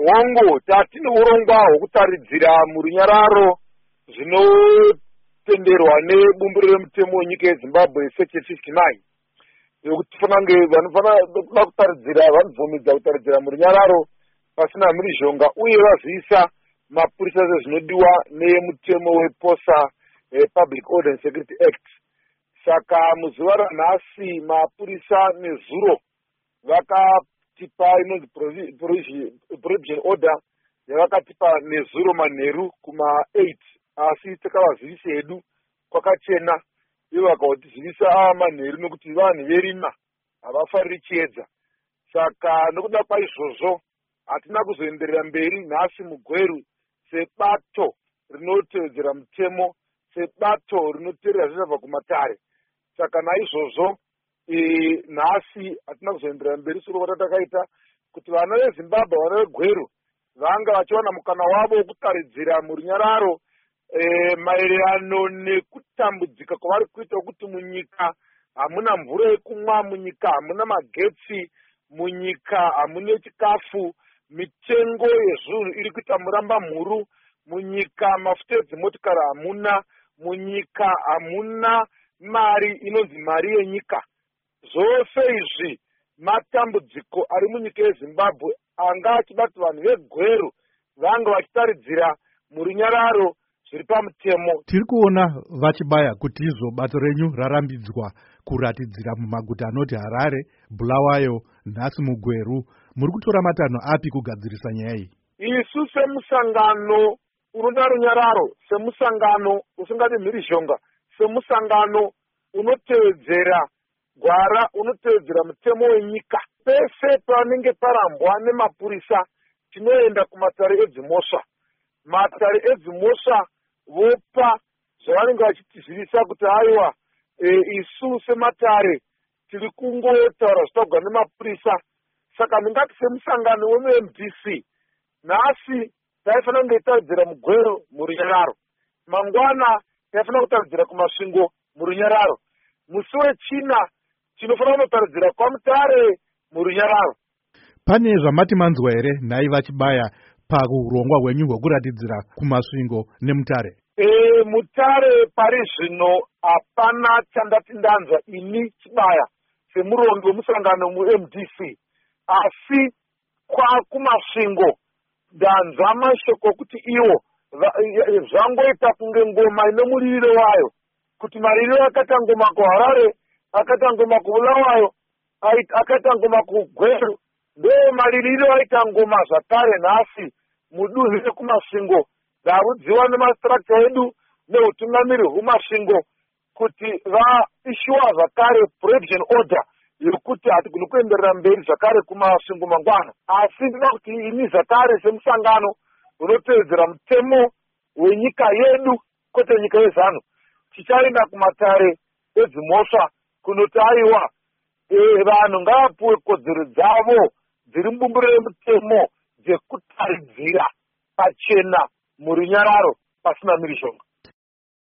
hongo tatine urongwa hwekutaridzira murunyararo zvinotenderwa nebumbiro remutemo wenyika yezimbabwe section 59 yokuti vanofanira kutaridzira vanobvumidza kutaridzira murunyararo pasina mhirizhonga uye vaziisa mapurisa zvinodiwa nemutemo weposa Public Order and Security Act. Saka muzuva ranhasi mapurisa nezuro vakatipa inonzi provision order yavakatipa nezuro manheru kuma8 asi takavazivisa hedu kwakachena ivo vakatizivisa manheru nokuti vanhu verima havafariri chiedza. Saka nokuda kwaizvozvo hatina kuzoenderera mberi nhasi mugweru sebato rinotevedzera mutemo, sebato rinoteerera zvichabva kumatare. Saka naizvozvo nhasi hatina kuzoenderera mberi soro vatatakaita kuti vana vezimbabwe vana vegweru vanga vachiwana mukana wavo wekutaridzira murunyararo maererano nekutambudzika kwavari kuita kuti munyika hamuna mvura yekumwa, munyika hamuna magetsi, munyika hamuna chikafu, mitengo yezvinhu iri kuita muramba mhuru, munyika mafuta edzimotikari hamuna, munyika hamuna mari inonzi mari yenyika. Zvose izvi matambudziko ari munyika yezimbabwe anga achibata vanhu vegweru vanga vachitaridzira murunyararo zviri pamutemo. Tiri kuona vachibaya kuti izvo bato renyu rarambidzwa kuratidzira mumaguta anoti Harare, Bulawayo, nhasi mugweru. Muri kutora matanho api kugadzirisa nyaya iyi? Isu semusangano unoda runyararo, semusangano usingadi mhirizhonga, semusangano unotevedzera gwara, unotevedzera mutemo wenyika, pese panenge parambwa nemapurisa tinoenda kumatare edzimhosva. Matare edzimhosva vopa zvavanenge vachitizivisa kuti aiwa isu sematare tiri kungotaura zvitagwa nemapurisa. Saka ndingati semusangano weMDC nhasi taifanira kunge taridzira mugweru murunyararo, mangwana taifanira kutaridzira kumasvingo murunyararo, musi wechina tinofanira kunotaridzira kwaMutare murunyararo. Pane zvamati manzwa here nhai vachibaya paurongwa hwenyu hwekuratidzira kumasvingo neMutare? Mutare pari zvino hapana chandati ndanzwa ini Chibaya semurongi wemusangano muMDC, asi kumasvingo ndanzwa mashoko kuti iwo zvangoita kunge ngoma ine muririro wayo, kuti maririro akaita ngoma kuHarare, akaita ngoma kuBulawayo, akaita ngoma kuGweru, ndo maririro aita ngoma zvakare nhasi mudunhu rekumasvingo. Ndarudziwa nemastructure edu neutungamiri hwemasvingo kuti vaishiwa zvakare provision order yokuti hatigoni kuenderera mberi zvakare kumasvingo mangwana. Asi ndinoda kuti ini zvakare semusangano unotevedzera mutemo wenyika yedu kwete nyika yezano tichaenda kumatare edzimhosva kunoti aiwa vanhu ngavapuwe kodzero dzavo dziri mubumbiro remutemo dzekutaridzira pachena murunyararo pasina mhirizhonga.